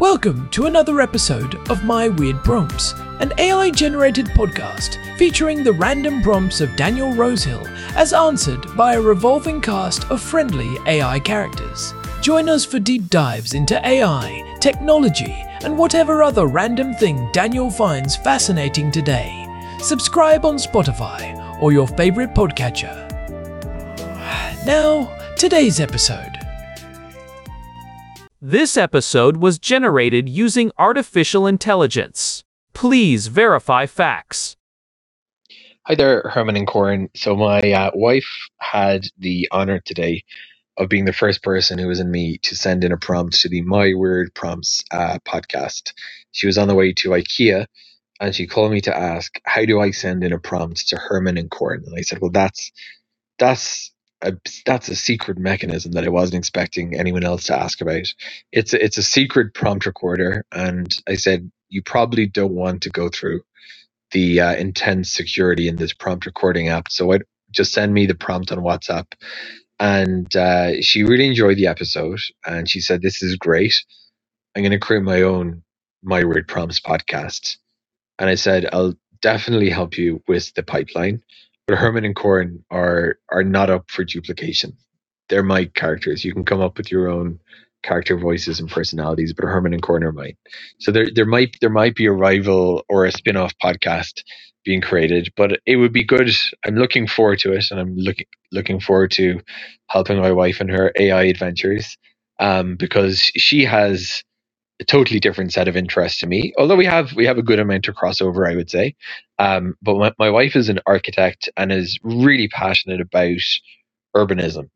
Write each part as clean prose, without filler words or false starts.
Welcome to another episode of My Weird Prompts, an AI-generated podcast featuring the random prompts of Daniel Rosehill as answered by a revolving cast of friendly AI characters. Join us for deep dives into AI, technology, and whatever other random thing Daniel finds fascinating today. Subscribe on Spotify or your favorite podcatcher. Now, today's episode. This episode was generated using artificial intelligence. Please verify facts. Hi there, Herman and Corin. So my wife had the honor today of being the first person who was in me to send in a prompt to the My Weird Prompts podcast. She was on the way to IKEA and she called me to ask, how do I send in a prompt to Herman and Corin? And I said, well, that's a secret mechanism that I wasn't expecting anyone else to ask about. It's a secret prompt recorder, and I said you probably don't want to go through the intense security in this prompt recording app. So just send me the prompt on WhatsApp. And she really enjoyed the episode, and she said, "This is great. I'm going to create my own My Weird Prompts podcast." And I said, "I'll definitely help you with the pipeline. But Herman and Corin are not up for duplication. They're my characters. You can come up with your own character voices and personalities, but Herman and Corin are mine. So there might be a rival or a spin-off podcast being created, but it would be good. I'm looking forward to it, and I'm looking forward to helping my wife in her AI adventures, because she has a totally different set of interests to me, although we have a good amount of crossover, I would say. But my wife is an architect and is really passionate about urbanism,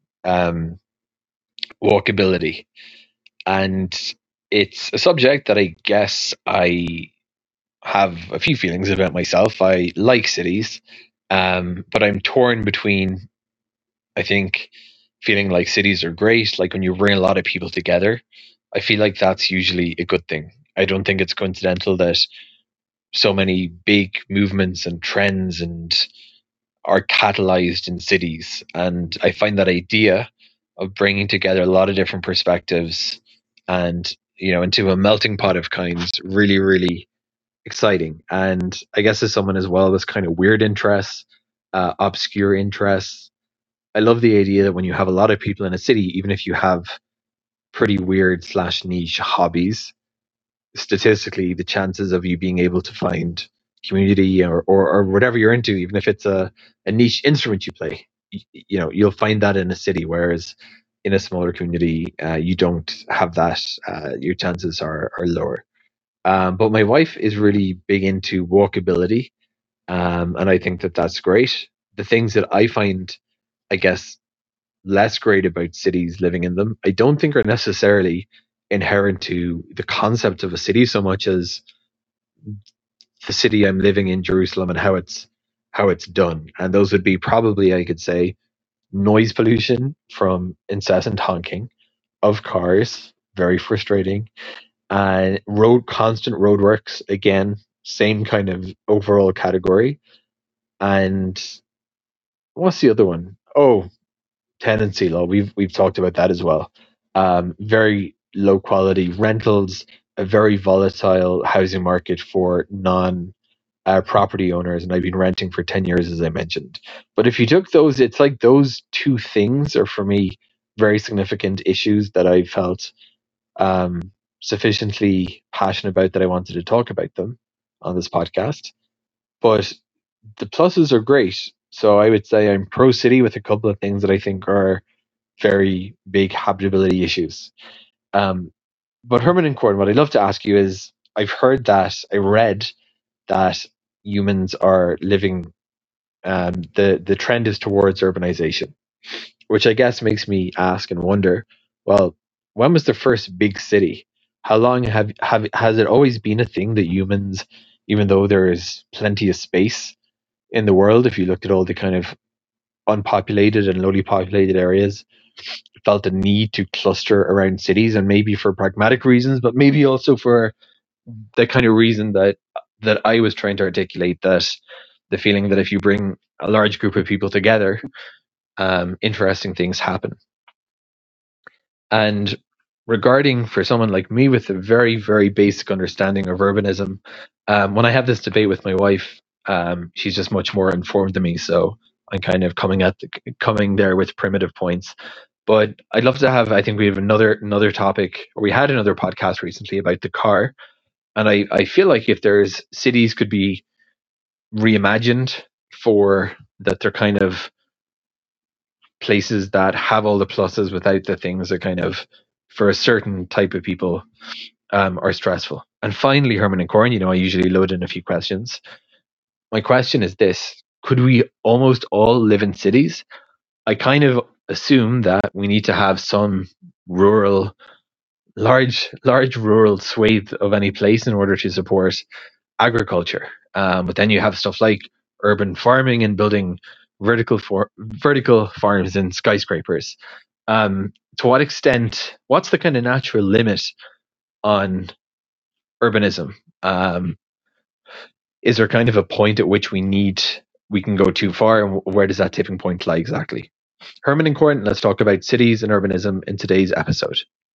walkability, and it's a subject that I guess I have a few feelings about myself. I like cities, but I'm torn between, I think, feeling like cities are great, like when you bring a lot of people together. I feel like that's usually a good thing. I don't think it's coincidental that so many big movements and trends are catalyzed in cities. And I find that idea of bringing together a lot of different perspectives and, into a melting pot of kinds really, really exciting. And I guess as someone as well with kind of weird interests, obscure interests, I love the idea that when you have a lot of people in a city, even if you have pretty weird / niche hobbies, statistically the chances of you being able to find community or whatever you're into, even if it's a niche instrument you play, you'll find that in a city, whereas in a smaller community you don't have that. Your chances are lower. But my wife is really big into walkability, and I think that that's great. The things that I find, I guess, less great about cities living in them, I don't think are necessarily inherent to the concept of a city so much as the city I'm living in, Jerusalem, and how it's done. And those would be probably, I could say, noise pollution from incessant honking of cars, very frustrating, and constant roadworks, again, same kind of overall category. And what's the other one? Oh, tenancy law. We've talked about that as well. Very low quality rentals, a very volatile housing market for non property owners, and I've been renting for 10 years, as I mentioned. But if you took those, it's like those two things are for me very significant issues that I felt sufficiently passionate about that I wanted to talk about them on this podcast. But the pluses are great. So I would say I'm pro city with a couple of things that I think are very big habitability issues. But Herman and Corin, what I'd love to ask you is, I read that humans are living, the trend is towards urbanization, which I guess makes me ask and wonder, well, when was the first big city? How long has it always been a thing that humans, even though there is plenty of space in the world, if you looked at all the kind of unpopulated and lowly populated areas, felt a need to cluster around cities, and maybe for pragmatic reasons, but maybe also for the kind of reason that I was trying to articulate, that the feeling that if you bring a large group of people together, interesting things happen. And regarding for someone like me with a very, very basic understanding of urbanism, when I have this debate with my wife, she's just much more informed than me. So I'm kind of coming there with primitive points. But I'd love to have. I think we have another topic, or we had another podcast recently about the car, and I feel like if there's cities could be reimagined for that, they're kind of places that have all the pluses without the things that kind of for a certain type of people are stressful. And finally, Herman and Corin, I usually load in a few questions. My question is this: could we almost all live in cities? I kind of assume that we need to have some rural, large rural swathe of any place in order to support agriculture. But then you have stuff like urban farming and building vertical farms and skyscrapers. To what extent? What's the kind of natural limit on urbanism? Is there kind of a point at which we can go too far, and where does that tipping point lie exactly? Herman and Corin, let's talk about cities and urbanism in today's episode.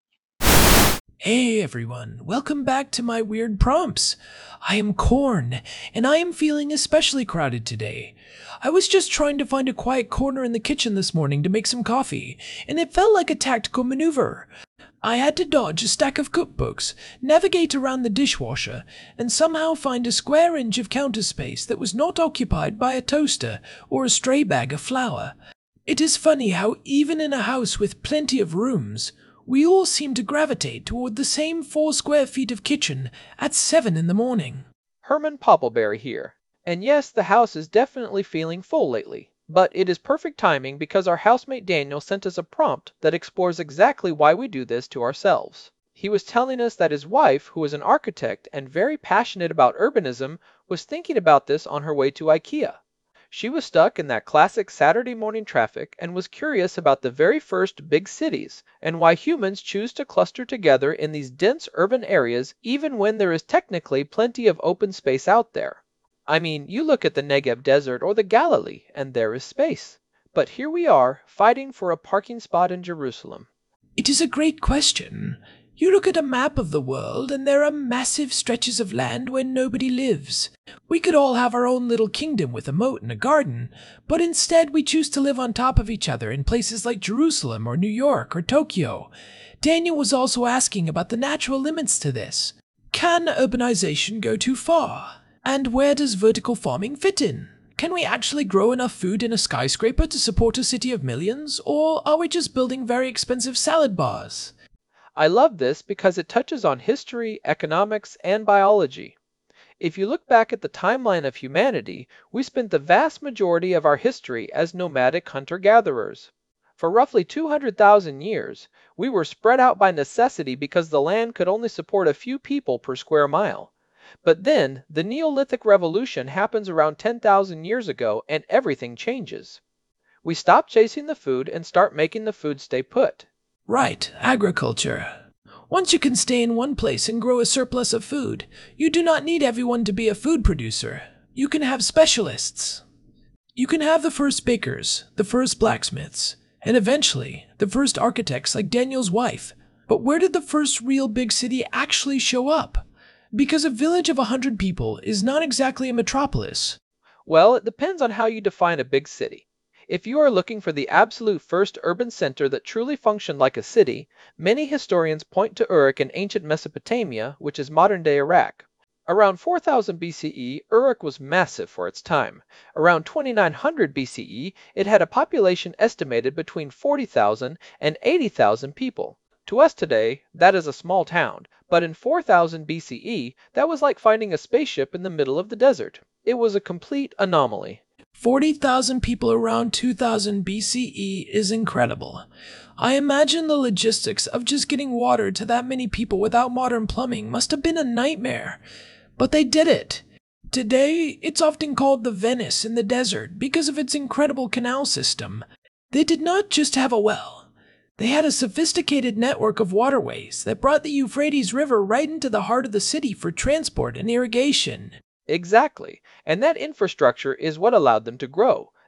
Hey everyone, welcome back to my weird prompts. I am Corn, and I am feeling especially crowded today. I was just trying to find a quiet corner in the kitchen this morning to make some coffee, and it felt like a tactical maneuver. I had to dodge a stack of cookbooks, navigate around the dishwasher, and somehow find a square inch of counter space that was not occupied by a toaster or a stray bag of flour. It is funny how even in a house with plenty of rooms, we all seem to gravitate toward the same 4 square feet of kitchen at 7 in the morning. Herman Poppleberry here. And yes, the house is definitely feeling full lately. But it is perfect timing because our housemate Daniel sent us a prompt that explores exactly why we do this to ourselves. He was telling us that his wife, who is an architect and very passionate about urbanism, was thinking about this on her way to IKEA. She was stuck in that classic Saturday morning traffic and was curious about the very first big cities and why humans choose to cluster together in these dense urban areas even when there is technically plenty of open space out there. I mean, you look at the Negev Desert or the Galilee and there is space. But here we are, fighting for a parking spot in Jerusalem. It is a great question. You look at a map of the world and there are massive stretches of land where nobody lives. We could all have our own little kingdom with a moat and a garden, but instead we choose to live on top of each other in places like Jerusalem or New York or Tokyo. Daniel was also asking about the natural limits to this. Can urbanization go too far? And where does vertical farming fit in? Can we actually grow enough food in a skyscraper to support a city of millions, or are we just building very expensive salad bars? I love this because it touches on history, economics, and biology. If you look back at the timeline of humanity, we spent the vast majority of our history as nomadic hunter-gatherers. For roughly 200,000 years, we were spread out by necessity because the land could only support a few people per square mile. But then, the Neolithic Revolution happens around 10,000 years ago and everything changes. We stop chasing the food and start making the food stay put. Right, agriculture. Once you can stay in one place and grow a surplus of food, you do not need everyone to be a food producer. You can have specialists. You can have the first bakers, the first blacksmiths, and eventually, the first architects like Daniel's wife. But where did the first real big city actually show up? Because a village of 100 people is not exactly a metropolis. Well, it depends on how you define a big city. If you are looking for the absolute first urban center that truly functioned like a city, many historians point to Uruk in ancient Mesopotamia, which is modern-day Iraq. Around 4000 BCE, Uruk was massive for its time. Around 2900 BCE, it had a population estimated between 40,000 and 80,000 people. To us today, that is a small town, but in 4000 BCE, that was like finding a spaceship in the middle of the desert. It was a complete anomaly. 40,000 people around 2000 BCE is incredible. I imagine the logistics of just getting water to that many people without modern plumbing must have been a nightmare. But they did it. Today, it's often called the Venice in the desert because of its incredible canal system. They did not just have a well. They had a sophisticated network of waterways that brought the Euphrates River right into the heart of the city for transport and irrigation. Exactly, and that infrastructure is what allowed them to grow.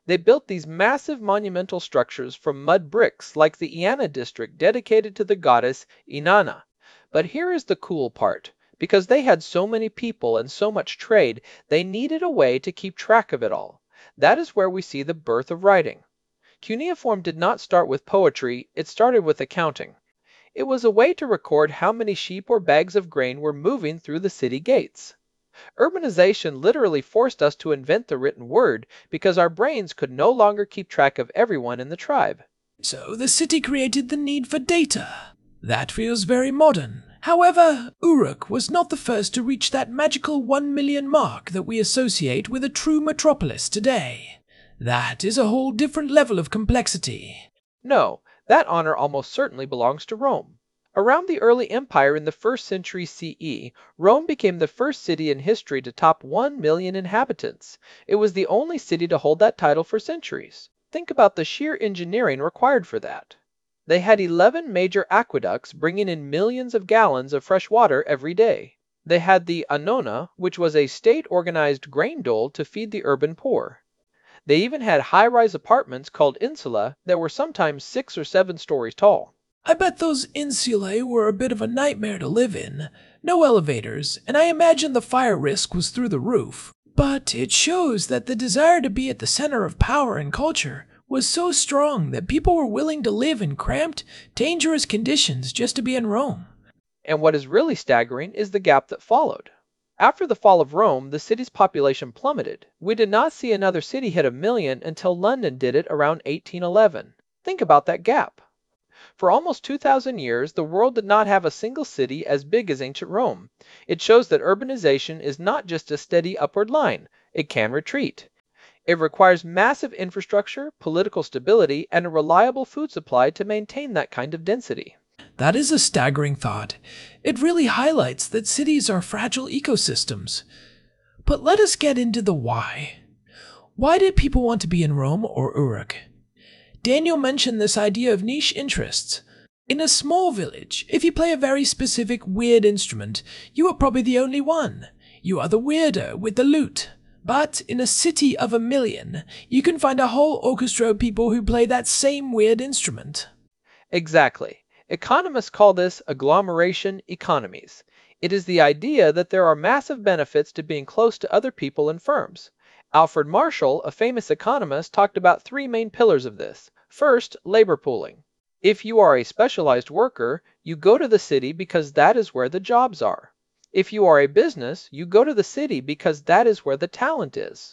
They built these massive monumental structures from mud bricks like the Iana district dedicated to the goddess Inanna. But here is the cool part. Because they had so many people and so much trade, they needed a way to keep track of it all. That is where we see the birth of writing. Cuneiform did not start with poetry, it started with accounting. It was a way to record how many sheep or bags of grain were moving through the city gates. Urbanization literally forced us to invent the written word because our brains could no longer keep track of everyone in the tribe. So the city created the need for data. That feels very modern. However, Uruk was not the first to reach that magical 1 million mark that we associate with a true metropolis today. That is a whole different level of complexity. No, that honor almost certainly belongs to Rome. Around the early empire in the 1st century CE, Rome became the first city in history to top 1 million inhabitants. It was the only city to hold that title for centuries. Think about the sheer engineering required for that. They had 11 major aqueducts bringing in millions of gallons of fresh water every day. They had the Annona, which was a state-organized grain dole to feed the urban poor. They even had high-rise apartments called insula that were sometimes 6 or 7 stories tall. I bet those insulae were a bit of a nightmare to live in. No elevators, and I imagine the fire risk was through the roof. But it shows that the desire to be at the center of power and culture was so strong that people were willing to live in cramped, dangerous conditions just to be in Rome. And what is really staggering is the gap that followed. After the fall of Rome, the city's population plummeted. We did not see another city hit 1 million until London did it around 1811. Think about that gap. For almost 2,000 years, the world did not have a single city as big as ancient Rome. It shows that urbanization is not just a steady upward line. It can retreat. It requires massive infrastructure, political stability, and a reliable food supply to maintain that kind of density. That is a staggering thought. It really highlights that cities are fragile ecosystems. But let us get into the why. Why did people want to be in Rome or Uruk? Daniel mentioned this idea of niche interests. In a small village, if you play a very specific weird instrument, you are probably the only one. You are the weirdo with the lute. But in a city of 1 million, you can find a whole orchestra of people who play that same weird instrument. Exactly. Economists call this agglomeration economies. It is the idea that there are massive benefits to being close to other people and firms. Alfred Marshall, a famous economist, talked about 3 main pillars of this. First, labor pooling. If you are a specialized worker, you go to the city because that is where the jobs are. If you are a business, you go to the city because that is where the talent is.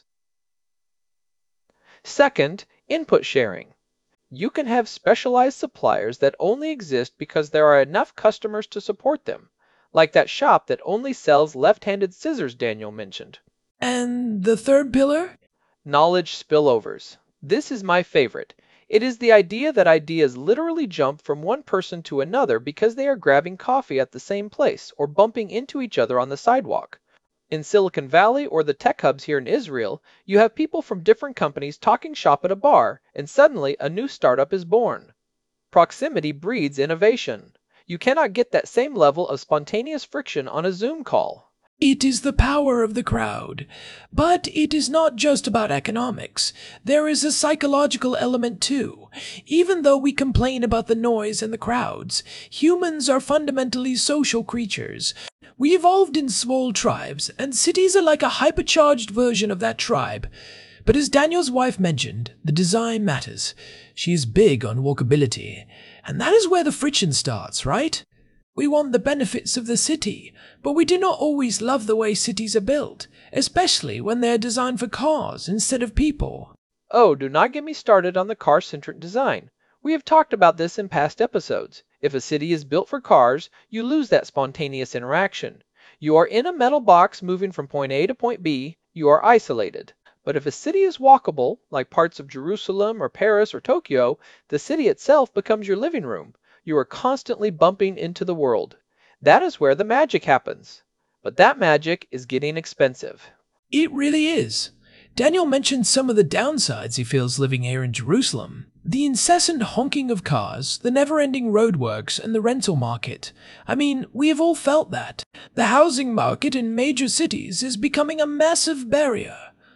Second, input sharing. You can have specialized suppliers that only exist because there are enough customers to support them, like that shop that only sells left-handed scissors Daniel mentioned. And the third pillar? Knowledge spillovers. This is my favorite. It is the idea that ideas literally jump from one person to another because they are grabbing coffee at the same place or bumping into each other on the sidewalk. In Silicon Valley or the tech hubs here in Israel, you have people from different companies talking shop at a bar, and suddenly a new startup is born. Proximity breeds innovation. You cannot get that same level of spontaneous friction on a Zoom call. It is the power of the crowd. But it is not just about economics. There is a psychological element too. Even though we complain about the noise and the crowds, humans are fundamentally social creatures. We evolved in small tribes, and cities are like a hypercharged version of that tribe. But as Daniel's wife mentioned, the design matters. She is big on walkability, and that is where the friction starts, right? We want the benefits of the city, but we do not always love the way cities are built, especially when they are designed for cars instead of people. Oh, do not get me started on the car-centric design. We have talked about this in past episodes. If a city is built for cars, you lose that spontaneous interaction. You are in a metal box moving from point A to point B, you are isolated. But if a city is walkable, like parts of Jerusalem or Paris or Tokyo, the city itself becomes your living room. You are constantly bumping into the world. That is where the magic happens. But that magic is getting expensive. It really is. Daniel mentioned some of the downsides he feels living here in Jerusalem. The incessant honking of cars, the never-ending roadworks, and the rental market. I mean, we have all felt that. The housing market in major cities is becoming a massive barrier.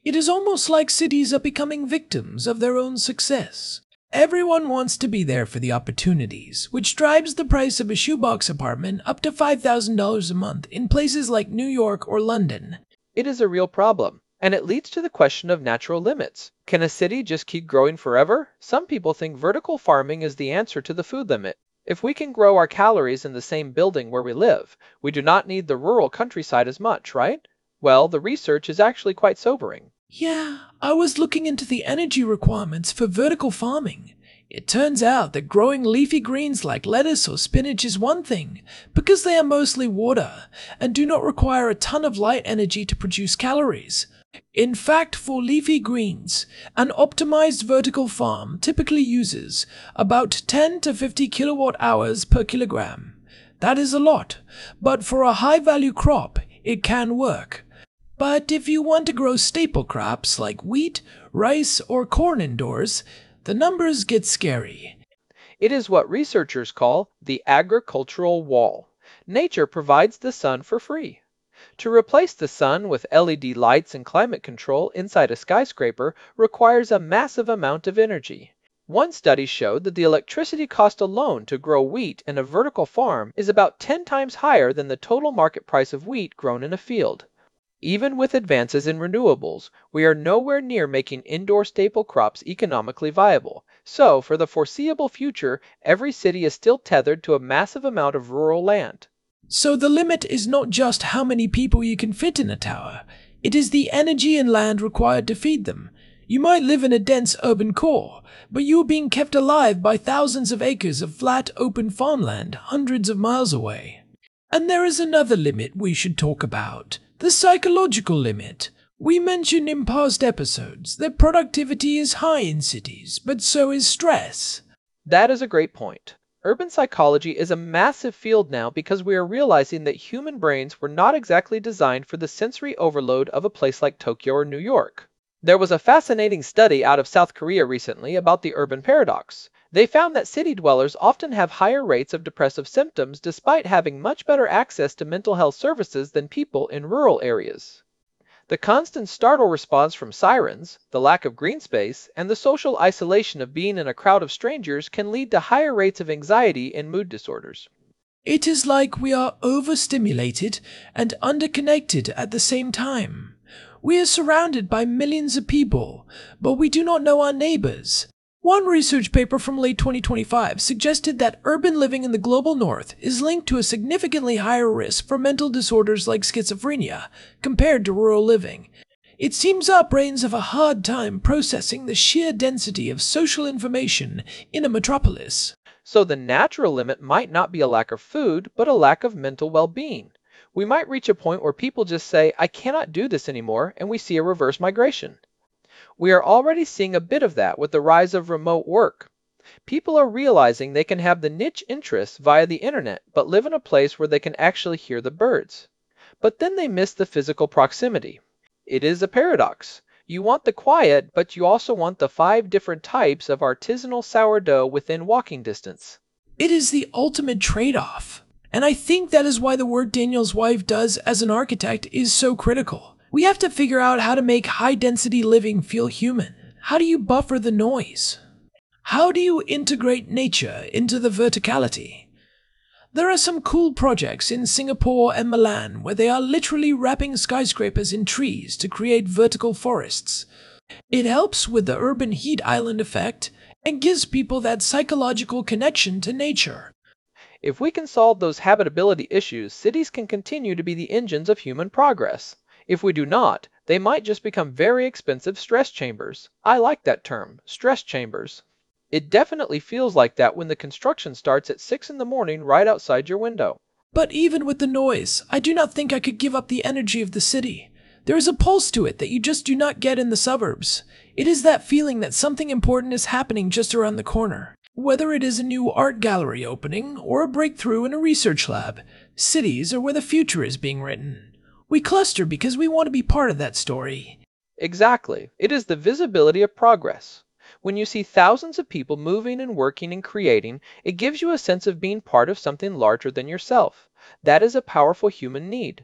It is almost like cities are becoming victims of their own success. Everyone wants to be there for the opportunities, which drives the price of a shoebox apartment up to $5,000 a month in places like New York or London. It is a real problem, and it leads to the question of natural limits. Can a city just keep growing forever? Some people think vertical farming is the answer to the food limit. If we can grow our calories in the same building where we live, we do not need the rural countryside as much, right? Well, the research is actually quite sobering. Yeah, I was looking into the energy requirements for vertical farming. It turns out that growing leafy greens like lettuce or spinach is one thing, because they are mostly water and do not require a ton of light energy to produce calories. In fact, for leafy greens, an optimized vertical farm typically uses about 10 to 50 kilowatt hours per kilogram. That is a lot, but for a high-value crop, it can work. But if you want to grow staple crops like wheat, rice, or corn indoors, the numbers get scary. It is what researchers call the agricultural wall. Nature provides the sun for free. To replace the sun with LED lights and climate control inside a skyscraper requires a massive amount of energy. One study showed that the electricity cost alone to grow wheat in a vertical farm is about 10 times higher than the total market price of wheat grown in a field. Even with advances in renewables, we are nowhere near making indoor staple crops economically viable. So, for the foreseeable future, every city is still tethered to a massive amount of rural land. So the limit is not just how many people you can fit in a tower, it is the energy and land required to feed them. You might live in a dense urban core, but you are being kept alive by thousands of acres of flat, open farmland hundreds of miles away. And there is another limit we should talk about. The psychological limit. We mentioned in past episodes that productivity is high in cities, but so is stress. That is a great point. Urban psychology is a massive field now because we are realizing that human brains were not exactly designed for the sensory overload of a place like Tokyo or New York. There was a fascinating study out of South Korea recently about the urban paradox. They found that city dwellers often have higher rates of depressive symptoms despite having much better access to mental health services than people in rural areas. The constant startle response from sirens, the lack of green space, and the social isolation of being in a crowd of strangers can lead to higher rates of anxiety and mood disorders. It is like we are overstimulated and underconnected at the same time. We are surrounded by millions of people, but we do not know our neighbors. One research paper from late 2025 suggested that urban living in the global north is linked to a significantly higher risk for mental disorders like schizophrenia compared to rural living. It seems our brains have a hard time processing the sheer density of social information in a metropolis. So the natural limit might not be a lack of food, but a lack of mental well-being. We might reach a point where people just say, "I cannot do this anymore," and we see a reverse migration. We are already seeing a bit of that with the rise of remote work. People are realizing they can have the niche interests via the internet, but live in a place where they can actually hear the birds. But then they miss the physical proximity. It is a paradox. You want the quiet, but you also want the 5 different types of artisanal sourdough within walking distance. It is the ultimate trade-off. And I think that is why the work Daniel's wife does as an architect is so critical. We have to figure out how to make high-density living feel human. How do you buffer the noise? How do you integrate nature into the verticality? There are some cool projects in Singapore and Milan where they are literally wrapping skyscrapers in trees to create vertical forests. It helps with the urban heat island effect and gives people that psychological connection to nature. If we can solve those habitability issues, cities can continue to be the engines of human progress. If we do not, they might just become very expensive stress chambers. I like that term, stress chambers. It definitely feels like that when the construction starts at 6 in the morning right outside your window. But even with the noise, I do not think I could give up the energy of the city. There is a pulse to it that you just do not get in the suburbs. It is that feeling that something important is happening just around the corner. Whether it is a new art gallery opening or a breakthrough in a research lab, cities are where the future is being written. We cluster because we want to be part of that story. Exactly. It is the visibility of progress. When you see thousands of people moving and working and creating, it gives you a sense of being part of something larger than yourself. That is a powerful human need.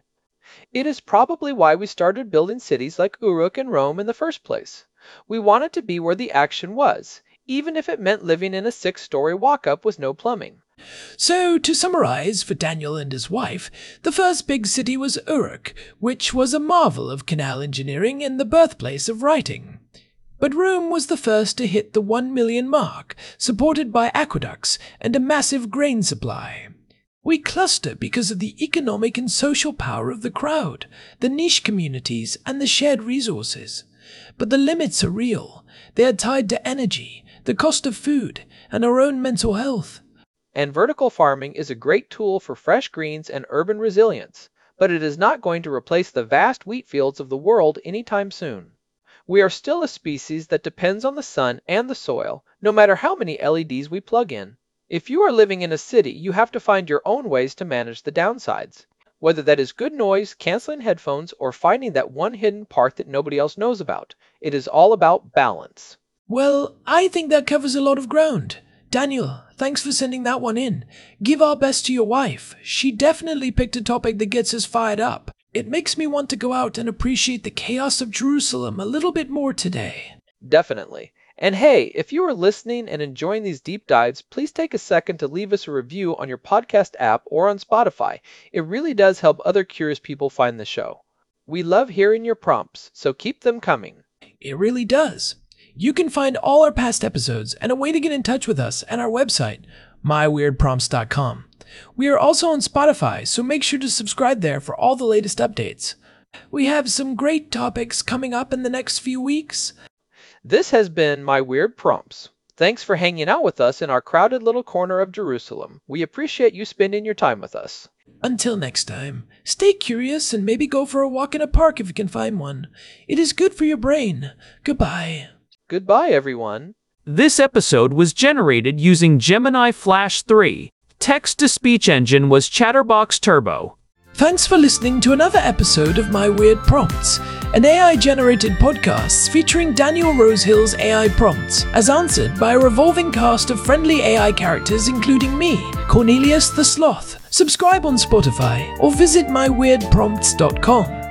It is probably why we started building cities like Uruk and Rome in the first place. We wanted to be where the action was, even if it meant living in a 6-story walk-up with no plumbing. So, to summarize for Daniel and his wife, the first big city was Uruk, which was a marvel of canal engineering and the birthplace of writing. But Rome was the first to hit the 1 million mark, supported by aqueducts and a massive grain supply. We cluster because of the economic and social power of the crowd, the niche communities, and the shared resources. But the limits are real. They are tied to energy, the cost of food, and our own mental health. And vertical farming is a great tool for fresh greens and urban resilience, but it is not going to replace the vast wheat fields of the world anytime soon. We are still a species that depends on the sun and the soil, no matter how many LEDs we plug in. If you are living in a city, you have to find your own ways to manage the downsides. Whether that is good noise, canceling headphones, or finding that one hidden part that nobody else knows about. It is all about balance. Well, I think that covers a lot of ground. Daniel, thanks for sending that one in. Give our best to your wife. She definitely picked a topic that gets us fired up. It makes me want to go out and appreciate the chaos of Jerusalem a little bit more today. Definitely. And hey, if you are listening and enjoying these deep dives, please take a second to leave us a review on your podcast app or on Spotify. It really does help other curious people find the show. We love hearing your prompts, so keep them coming. It really does. You can find all our past episodes and a way to get in touch with us at our website, myweirdprompts.com. We are also on Spotify, so make sure to subscribe there for all the latest updates. We have some great topics coming up in the next few weeks. This has been My Weird Prompts. Thanks for hanging out with us in our crowded little corner of Jerusalem. We appreciate you spending your time with us. Until next time, stay curious and maybe go for a walk in a park if you can find one. It is good for your brain. Goodbye. Goodbye, everyone. This episode was generated using Gemini Flash 3. Text-to-speech engine was Chatterbox Turbo. Thanks for listening to another episode of My Weird Prompts, an AI-generated podcast featuring Daniel Rosehill's AI prompts, as answered by a revolving cast of friendly AI characters including me, Cornelius the Sloth. Subscribe on Spotify or visit myweirdprompts.com.